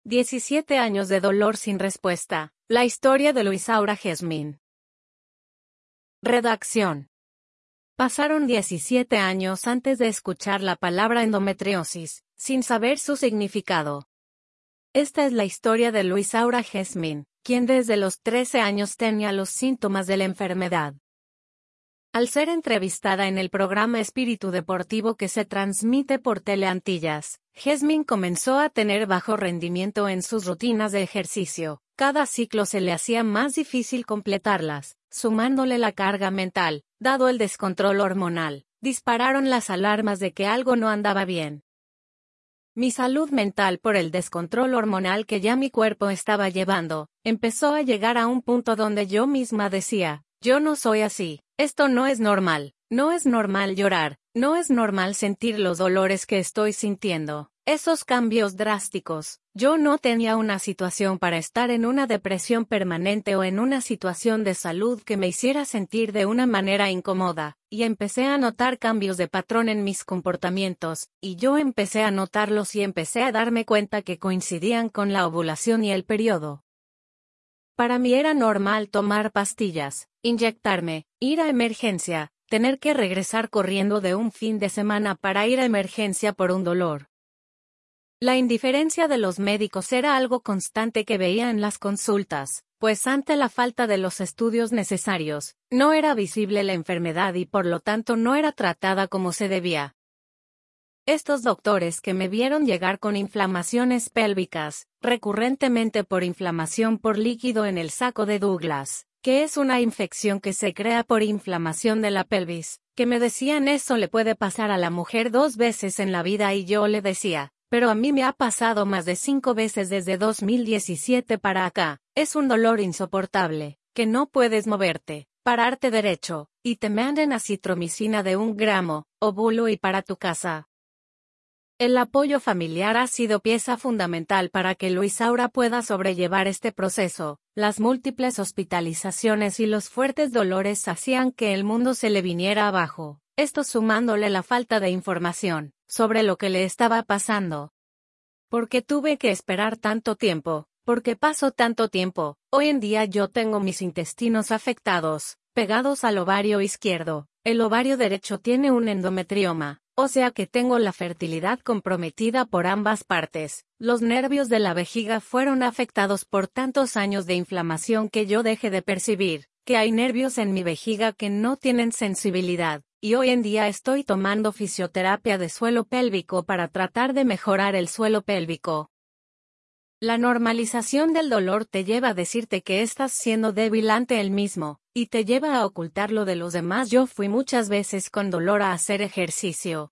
17 años de dolor sin respuesta. La historia de Luisaura Jesmin. Redacción. Pasaron 17 años antes de escuchar la palabra endometriosis, sin saber su significado. Esta es la historia de Luisaura Jesmin, quien desde los 13 años tenía los síntomas de la enfermedad. Al ser entrevistada en el programa Espíritu Deportivo que se transmite por Teleantillas, Jesmin comenzó a tener bajo rendimiento en sus rutinas de ejercicio. Cada ciclo se le hacía más difícil completarlas, sumándole la carga mental, dado el descontrol hormonal. Dispararon las alarmas de que algo no andaba bien. Mi salud mental por el descontrol hormonal que ya mi cuerpo estaba llevando, empezó a llegar a un punto donde yo misma decía, yo no soy así, esto no es normal llorar, no es normal sentir los dolores que estoy sintiendo, esos cambios drásticos. Yo no tenía una situación para estar en una depresión permanente o en una situación de salud que me hiciera sentir de una manera incómoda, y empecé a notar cambios de patrón en mis comportamientos, y yo empecé a notarlos y empecé a darme cuenta que coincidían con la ovulación y el periodo. Para mí era normal tomar pastillas, inyectarme, ir a emergencia, tener que regresar corriendo de un fin de semana para ir a emergencia por un dolor. La indiferencia de los médicos era algo constante que veía en las consultas, pues ante la falta de los estudios necesarios, no era visible la enfermedad y por lo tanto no era tratada como se debía. Estos doctores que me vieron llegar con inflamaciones pélvicas, recurrentemente por inflamación por líquido en el saco de Douglas, que es una infección que se crea por inflamación de la pelvis, que me decían eso le puede pasar a la mujer 2 veces en la vida y yo le decía, pero a mí me ha pasado más de 5 veces desde 2017 para acá, es un dolor insoportable, que no puedes moverte, pararte derecho, y te mandan acitromicina de 1 gramo, óvulo y para tu casa. El apoyo familiar ha sido pieza fundamental para que Luisaura pueda sobrellevar este proceso. Las múltiples hospitalizaciones y los fuertes dolores hacían que el mundo se le viniera abajo, esto sumándole la falta de información sobre lo que le estaba pasando. ¿Por qué tuve que esperar tanto tiempo? ¿Por qué pasó tanto tiempo? Hoy en día yo tengo mis intestinos afectados, pegados al ovario izquierdo. El ovario derecho tiene un endometrioma. O sea que tengo la fertilidad comprometida por ambas partes. Los nervios de la vejiga fueron afectados por tantos años de inflamación que yo dejé de percibir, que hay nervios en mi vejiga que no tienen sensibilidad, y hoy en día estoy tomando fisioterapia de suelo pélvico para tratar de mejorar el suelo pélvico. La normalización del dolor te lleva a decirte que estás siendo débil ante el mismo, y te lleva a ocultarlo de los demás. Yo fui muchas veces con dolor a hacer ejercicio,